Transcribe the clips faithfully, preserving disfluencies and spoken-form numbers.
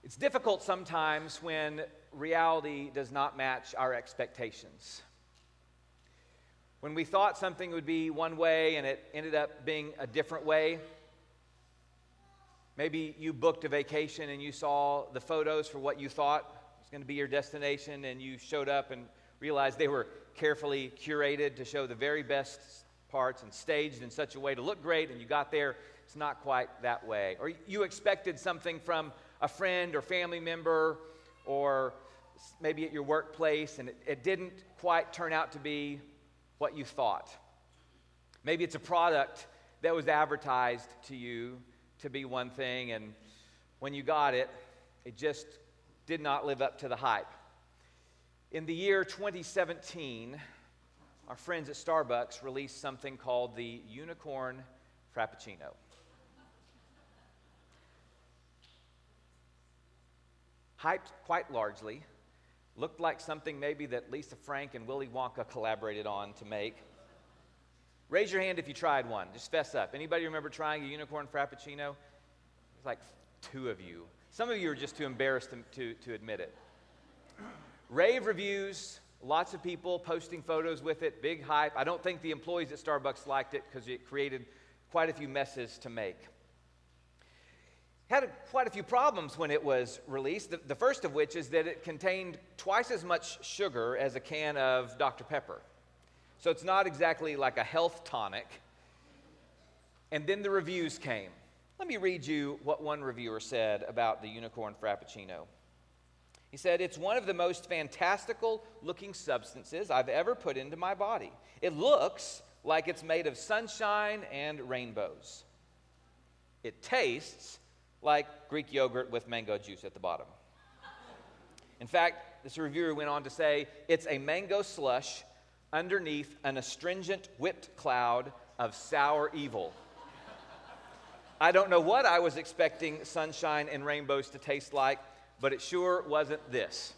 It's difficult sometimes when reality does not match our expectations. When we thought something would be one way and it ended up being a different way. Maybe you booked a vacation and you saw the photos for what you thought was going to be your destination, and you showed up and realized they were carefully curated to show the very best parts and staged in such a way to look great, and you got there, it's not quite that way. Or you expected something from a friend or family member or maybe at your workplace, and it, it didn't quite turn out to be what you thought. Maybe it's a product that was advertised to you to be one thing, and when you got it, it just did not live up to the hype. In the year twenty seventeen, our friends at Starbucks released something called the Unicorn Frappuccino. Hyped quite largely, looked like something maybe that Lisa Frank and Willy Wonka collaborated on to make. Raise your hand if you tried one. Just fess up. Anybody remember trying a unicorn frappuccino? There's like two of you. Some of you are just too embarrassed to, to, to admit it. Rave reviews, lots of people posting photos with it, big hype. I don't think the employees at Starbucks liked it because it created quite a few messes to make. Had a, quite a few problems when it was released, the, the first of which is that it contained twice as much sugar as a can of Doctor Pepper. So it's not exactly like a health tonic. And then the reviews came. Let me read you what one reviewer said about the Unicorn Frappuccino. He said, "It's one of the most fantastical looking substances I've ever put into my body. It looks like it's made of sunshine and rainbows. It tastes like Greek yogurt with mango juice at the bottom. In fact," this reviewer went on to say, "it's a mango slush underneath an astringent whipped cloud of sour evil. I don't know what I was expecting sunshine and rainbows to taste like, but it sure wasn't this."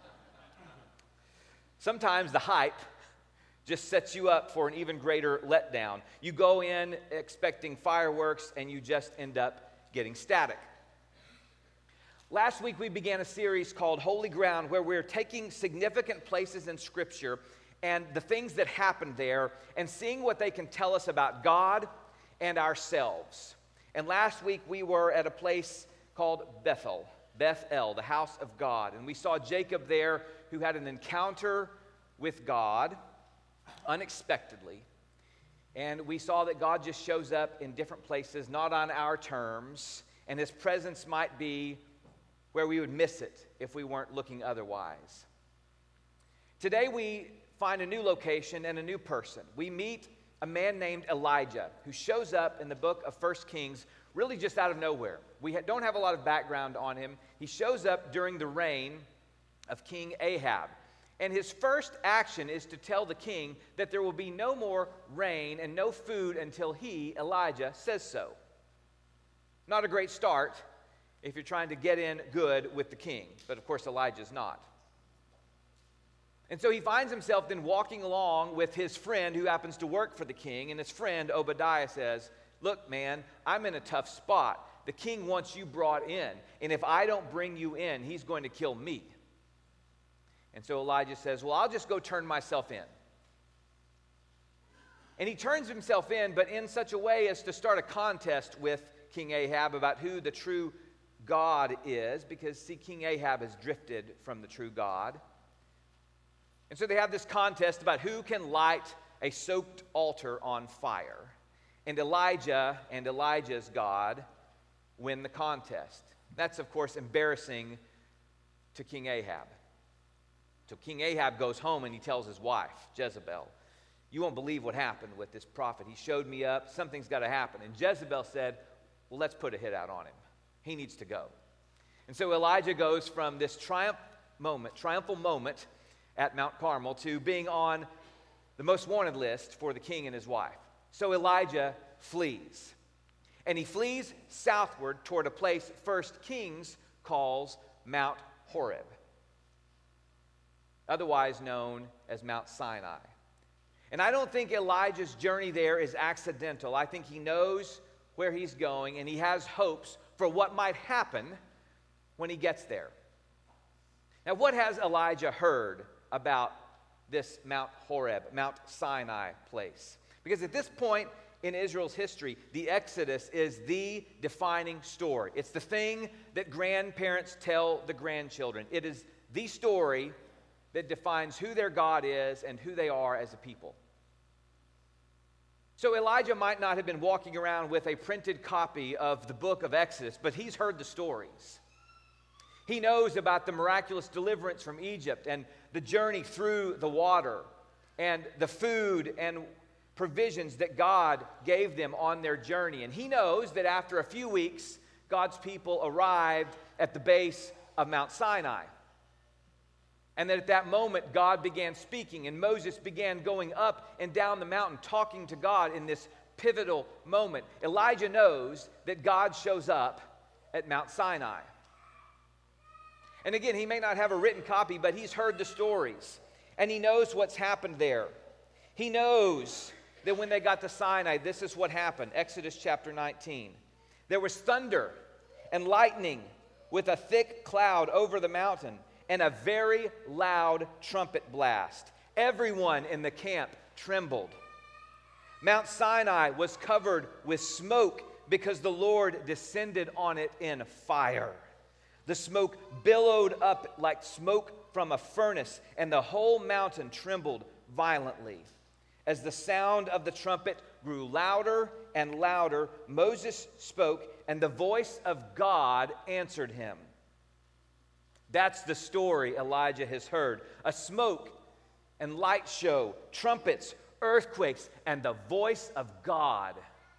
Sometimes the hype just sets you up for an even greater letdown. You go in expecting fireworks and you just end up getting static. Last week we began a series called Holy Ground, where we're taking significant places in Scripture and the things that happened there and seeing what they can tell us about God and ourselves. And last week we were at a place called Bethel, Bethel, the house of God. And we saw Jacob there, who had an encounter with God unexpectedly. And we saw that God just shows up in different places, not on our terms, and His presence might be where we would miss it if we weren't looking otherwise. Today we find a new location and a new person. We meet a man named Elijah, who shows up in the book of First Kings really just out of nowhere. We ha- don't have a lot of background on him. He shows up during the reign of King Ahab. And his first action is to tell the king that there will be no more rain and no food until he, Elijah, says so. Not a great start if you're trying to get in good with the king. But of course, Elijah's not. And so he finds himself then walking along with his friend who happens to work for the king. And his friend, Obadiah, says, "Look, man, I'm in a tough spot. The king wants you brought in. And if I don't bring you in, he's going to kill me." And so Elijah says, "Well, I'll just go turn myself in." And he turns himself in, but in such a way as to start a contest with King Ahab about who the true God is, because, see, King Ahab has drifted from the true God. And so they have this contest about who can light a soaked altar on fire. And Elijah and Elijah's God win the contest. That's, of course, embarrassing to King Ahab. So King Ahab goes home and he tells his wife, Jezebel, "You won't believe what happened with this prophet. He showed me up. Something's got to happen." And Jezebel said, "Well, let's put a hit out on him. He needs to go." And so Elijah goes from this triumph moment, triumphal moment at Mount Carmel to being on the most wanted list for the king and his wife. So Elijah flees. And he flees southward toward a place First Kings calls Mount Horeb, otherwise known as Mount Sinai. And I don't think Elijah's journey there is accidental. I think he knows where he's going, and he has hopes for what might happen when he gets there. Now, what has Elijah heard about this Mount Horeb, Mount Sinai place? Because at this point in Israel's history, the Exodus is the defining story. It's the thing that grandparents tell the grandchildren. It is the story that defines who their God is and who they are as a people. So Elijah might not have been walking around with a printed copy of the book of Exodus, but he's heard the stories. He knows about the miraculous deliverance from Egypt and the journey through the water and the food and provisions that God gave them on their journey. And he knows that after a few weeks, God's people arrived at the base of Mount Sinai. And that at that moment, God began speaking, and Moses began going up and down the mountain, talking to God in this pivotal moment. Elijah knows that God shows up at Mount Sinai. And again, he may not have a written copy, but he's heard the stories, and he knows what's happened there. He knows that when they got to Sinai, this is what happened. Exodus chapter nineteen. There was thunder and lightning with a thick cloud over the mountain, and a very loud trumpet blast. Everyone in the camp trembled. Mount Sinai was covered with smoke because the Lord descended on it in fire. The smoke billowed up like smoke from a furnace, and the whole mountain trembled violently. As the sound of the trumpet grew louder and louder, Moses spoke, and the voice of God answered him. That's the story Elijah has heard. A smoke and light show, trumpets, earthquakes, and the voice of God.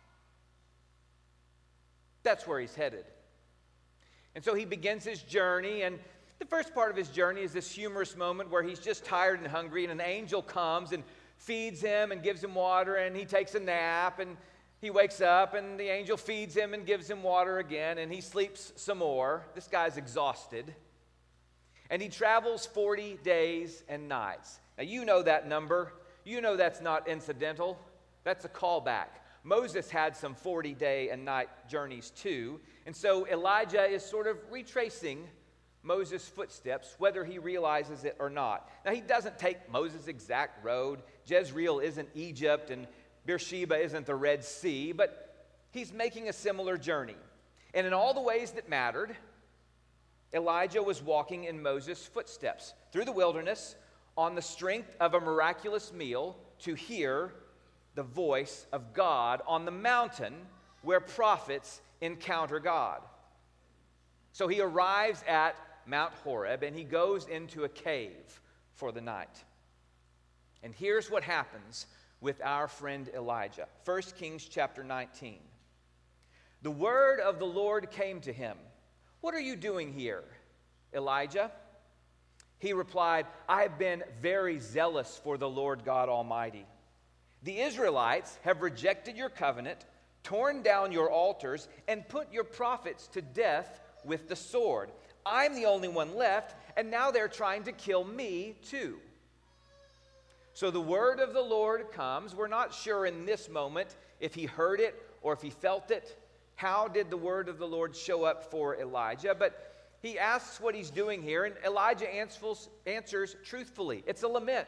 That's where he's headed. And so he begins his journey, and the first part of his journey is this humorous moment where he's just tired and hungry, and an angel comes and feeds him and gives him water, and he takes a nap, and he wakes up, and the angel feeds him and gives him water again, and he sleeps some more. This guy's exhausted. And he travels forty days and nights. Now, you know that number. You know that's not incidental. That's a callback. Moses had some forty-day and night journeys too. And so Elijah is sort of retracing Moses' footsteps, whether he realizes it or not. Now, he doesn't take Moses' exact road. Jezreel isn't Egypt, and Beersheba isn't the Red Sea, but he's making a similar journey. And in all the ways that mattered, Elijah was walking in Moses' footsteps through the wilderness on the strength of a miraculous meal to hear the voice of God on the mountain where prophets encounter God. So he arrives at Mount Horeb, and he goes into a cave for the night. And here's what happens with our friend Elijah. First Kings chapter nineteen. The word of the Lord came to him. What are you doing here, Elijah? He replied, I have been very zealous for the Lord God Almighty. The Israelites have rejected your covenant, torn down your altars, and put your prophets to death with the sword. I'm the only one left, and now they're trying to kill me too. So the word of the Lord comes. We're not sure in this moment if he heard it or if he felt it. How did the word of the Lord show up for Elijah? But he asks what he's doing here, and Elijah answers, answers truthfully. It's a lament.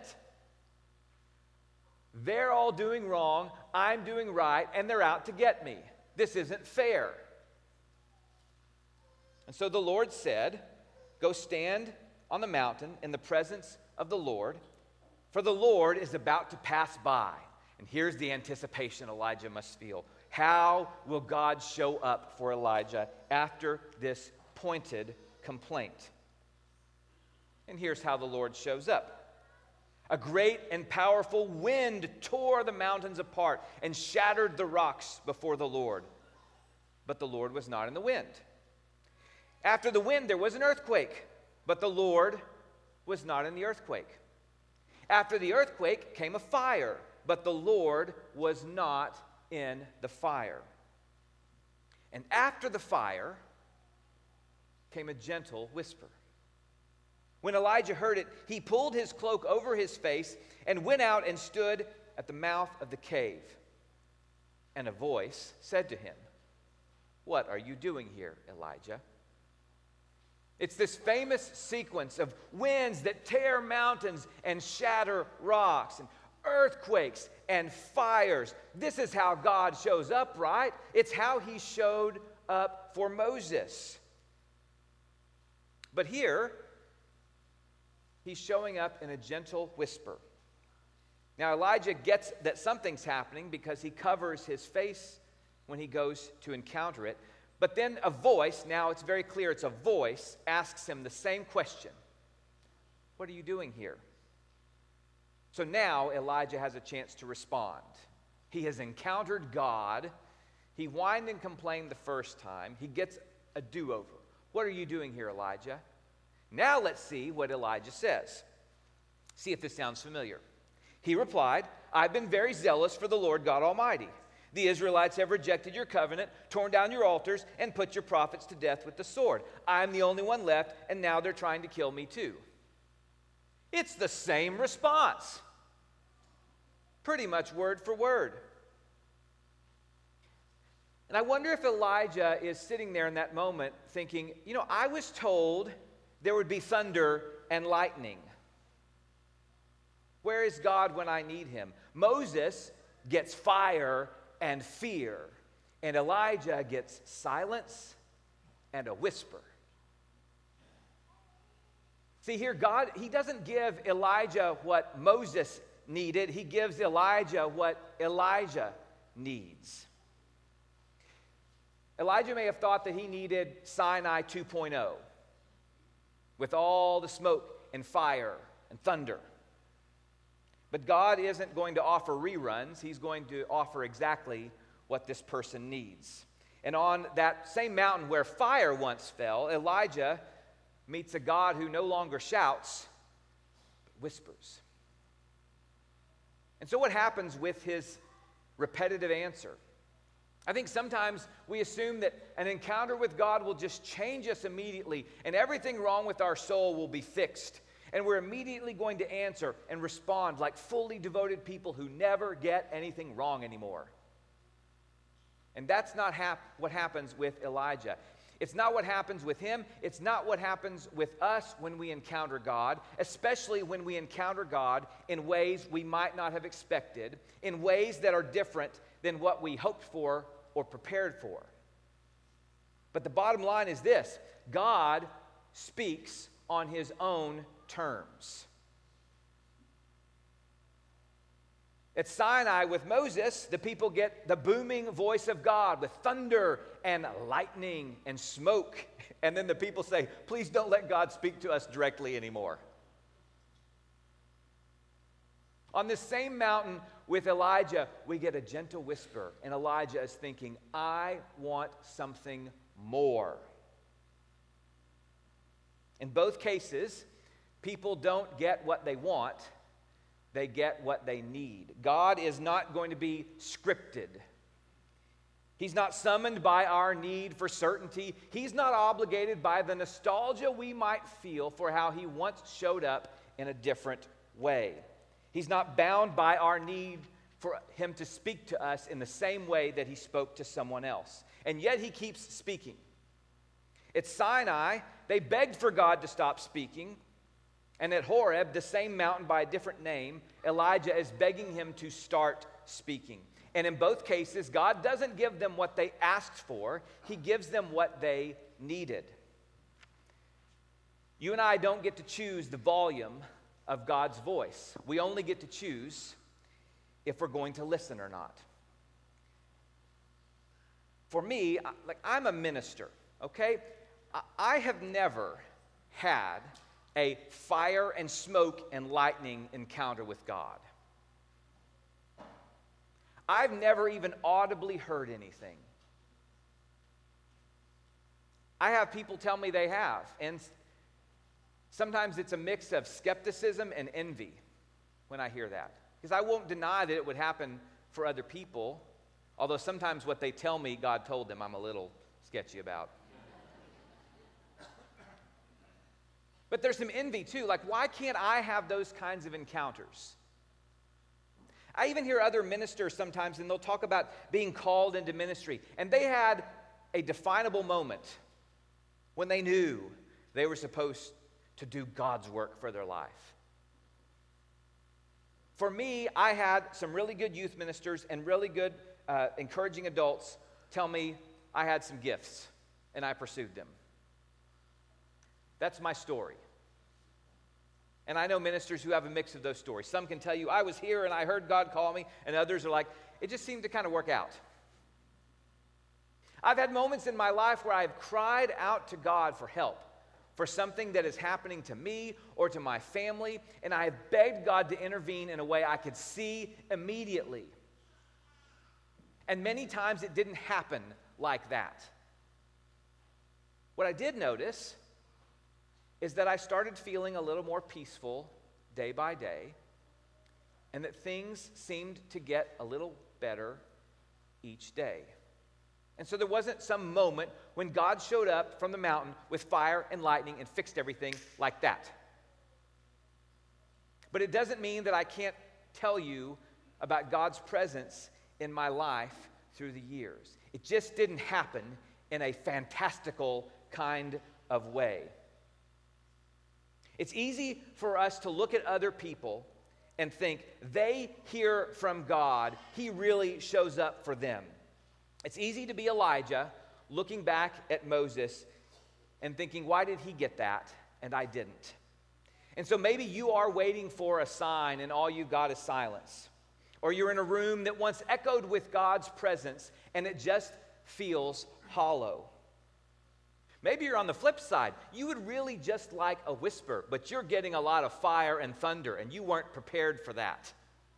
They're all doing wrong, I'm doing right, and they're out to get me. This isn't fair. And so the Lord said, go stand on the mountain in the presence of the Lord, for the Lord is about to pass by. And here's the anticipation Elijah must feel. How will God show up for Elijah after this pointed complaint? And here's how the Lord shows up. A great and powerful wind tore the mountains apart and shattered the rocks before the Lord. But the Lord was not in the wind. After the wind, there was an earthquake, but the Lord was not in the earthquake. After the earthquake came a fire, but the Lord was not in the fire. And after the fire came a gentle whisper. When Elijah heard it, he pulled his cloak over his face and went out and stood at the mouth of the cave. And a voice said to him, what are you doing here, Elijah? It's this famous sequence of winds that tear mountains and shatter rocks, and earthquakes and fires. This is how God shows up, right? It's how he showed up for Moses. But here, he's showing up in a gentle whisper. Now, Elijah gets that something's happening because he covers his face when he goes to encounter it. But then a voice, now it's very clear it's a voice, asks him the same question. What are you doing here? So now Elijah has a chance to respond. He has encountered God. He whined and complained the first time. He gets a do-over. What are you doing here, Elijah? Now let's see what Elijah says. See if this sounds familiar. He replied, I've been very zealous for the Lord God Almighty. The Israelites have rejected your covenant, torn down your altars, and put your prophets to death with the sword. I'm the only one left, and now they're trying to kill me too. It's the same response. Pretty much word for word. And I wonder if Elijah is sitting there in that moment thinking, you know, I was told there would be thunder and lightning. Where is God when I need him? Moses gets fire and fear, and Elijah gets silence and a whisper. See here, God, he doesn't give Elijah what Moses needed. He gives Elijah what Elijah needs. Elijah may have thought that he needed Sinai two point oh with all the smoke and fire and thunder. But God isn't going to offer reruns. He's going to offer exactly what this person needs. And on that same mountain where fire once fell, Elijah meets a God who no longer shouts, but whispers. And so what happens with his repetitive answer? I think sometimes we assume that an encounter with God will just change us immediately, and everything wrong with our soul will be fixed. And we're immediately going to answer and respond like fully devoted people who never get anything wrong anymore. And that's not hap- what happens with Elijah. It's not what happens with him. It's not what happens with us when we encounter God, especially when we encounter God in ways we might not have expected, in ways that are different than what we hoped for or prepared for. But the bottom line is this: God speaks on his own terms. At Sinai with Moses, the people get the booming voice of God with thunder and lightning and smoke. And then the people say, please don't let God speak to us directly anymore. On this same mountain with Elijah, we get a gentle whisper. And Elijah is thinking, I want something more. In both cases, people don't get what they want. They get what they need. God is not going to be scripted. He's not summoned by our need for certainty. He's not obligated by the nostalgia we might feel for how he once showed up in a different way. He's not bound by our need for him to speak to us in the same way that he spoke to someone else. And yet he keeps speaking. At Sinai, they begged for God to stop speaking. And at Horeb, the same mountain by a different name, Elijah is begging him to start speaking. And in both cases, God doesn't give them what they asked for. He gives them what they needed. You and I don't get to choose the volume of God's voice. We only get to choose if we're going to listen or not. For me, like I'm a minister, okay? I have never had a fire and smoke and lightning encounter with God. I've never even audibly heard anything. I have people tell me they have, and sometimes it's a mix of skepticism and envy when I hear that. Because I won't deny that it would happen for other people, although sometimes what they tell me God told them I'm a little sketchy about. But there's some envy too. Like, why can't I have those kinds of encounters? I even hear other ministers sometimes, and they'll talk about being called into ministry. And they had a definable moment when they knew They were supposed to do God's work for their life. For me, I had some really good youth ministers and really good uh, encouraging adults tell me I had some gifts, and I pursued them. That's my story. And I know ministers who have a mix of those stories. Some can tell you, I was here and I heard God call me, and others are like, it just seemed to kind of work out. I've had moments in my life where I've cried out to God for help, for something that is happening to me or to my family, and I have begged God to intervene in a way I could see immediately. And many times it didn't happen like that. What I did notice is that I started feeling a little more peaceful day by day, and that things seemed to get a little better each day. And so there wasn't some moment when God showed up from the mountain with fire and lightning and fixed everything like that. But it doesn't mean that I can't tell you about God's presence in my life through the years. It just didn't happen in a fantastical kind of way. It's easy for us to look at other people and think they hear from God. He really shows up for them. It's easy to be Elijah looking back at Moses and thinking, why did he get that and I didn't? And so maybe you are waiting for a sign and all you've got is silence. Or you're in a room that once echoed with God's presence and it just feels hollow. Maybe you're on the flip side. You would really just like a whisper, but you're getting a lot of fire and thunder and you weren't prepared for that.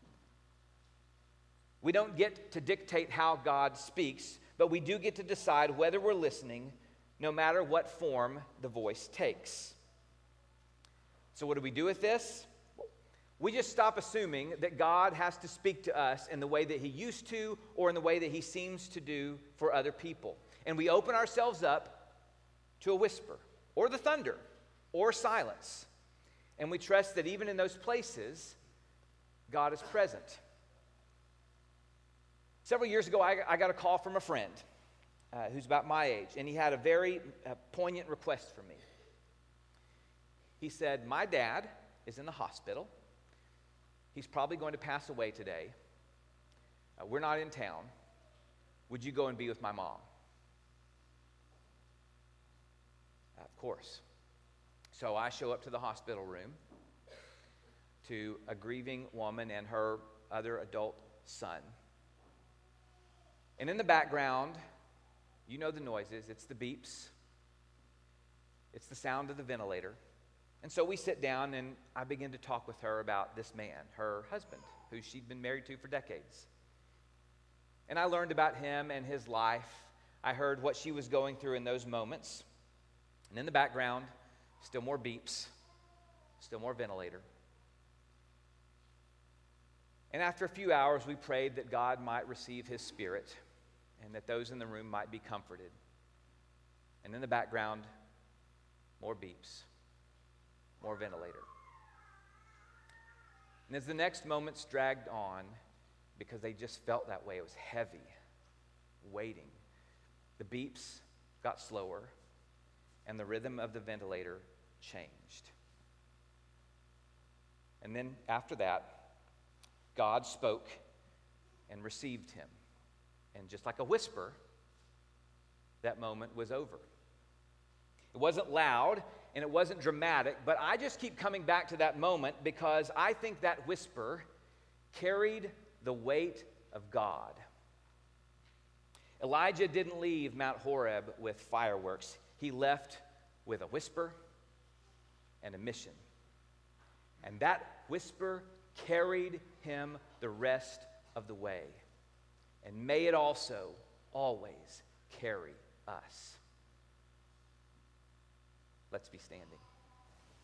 We don't get to dictate how God speaks, but we do get to decide whether we're listening, no matter what form the voice takes. So what do we do with this? We just stop assuming that God has to speak to us in the way that he used to or in the way that he seems to do for other people. And we open ourselves up to a whisper or the thunder or silence. And we trust that even in those places, God is present. Several years ago, I, I got a call from a friend uh, who's about my age, and he had a very uh, poignant request for me. He said, my dad is in the hospital. He's probably going to pass away today. Uh, we're not in town. Would you go and be with my mom? Uh, of course. So I show up to the hospital room to a grieving woman and her other adult son. And in the background, you know the noises. It's the beeps. It's the sound of the ventilator. And so we sit down and I begin to talk with her about this man, her husband, who she'd been married to for decades. And I learned about him and his life. I heard what she was going through in those moments. And in the background, still more beeps, still more ventilator. And after a few hours, we prayed that God might receive his spirit and that those in the room might be comforted. And in the background, more beeps, more ventilator. And as the next moments dragged on, because they just felt that way, it was heavy, waiting. The beeps got slower, and the rhythm of the ventilator changed. And then after that, God spoke and received him. And just like a whisper, that moment was over. It wasn't loud and it wasn't dramatic, but I just keep coming back to that moment because I think that whisper carried the weight of God. Elijah didn't leave Mount Horeb with fireworks. He left with a whisper and a mission. And that whisper carried him the rest of the way. And may it also always carry us. Let's be standing.